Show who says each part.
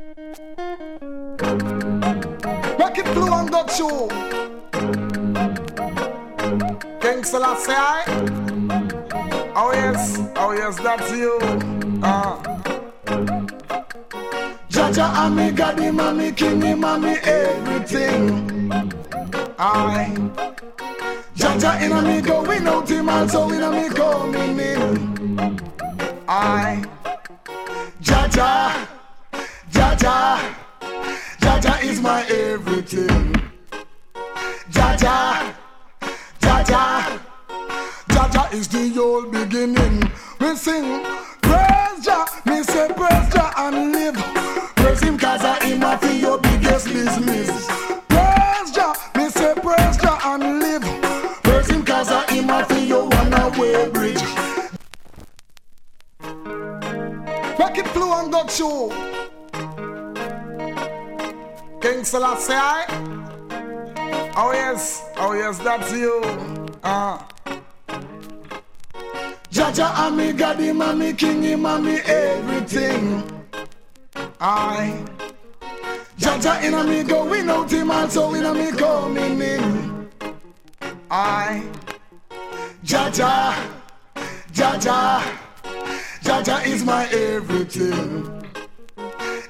Speaker 1: Make it flow and go through. King Selassie, oh yes, that's you. Jaja, Ami, Gadi, Mami, Kingy, Mami, everything. Jaja, in a me going out, him also in a me coming in. Jaja, Jaja, Jaja is my everything. Jaja, Jaja, Jaja is the old beginning. We sing, praise Jah, me say praise Jah and live. Praise him cause him a fi your biggest business. Praise Jah, me say praise Jah and live. Praise him cause him a fi your one-way bridge. Make it flow and go through. King Selassie, oh yes, that's you. Jaja, Ami, Gadi, Mami, Kingy, Mami, everything. Jaja, in a me going out, him also in a me coming in. Jaja, Jaja, Jaja is my everything.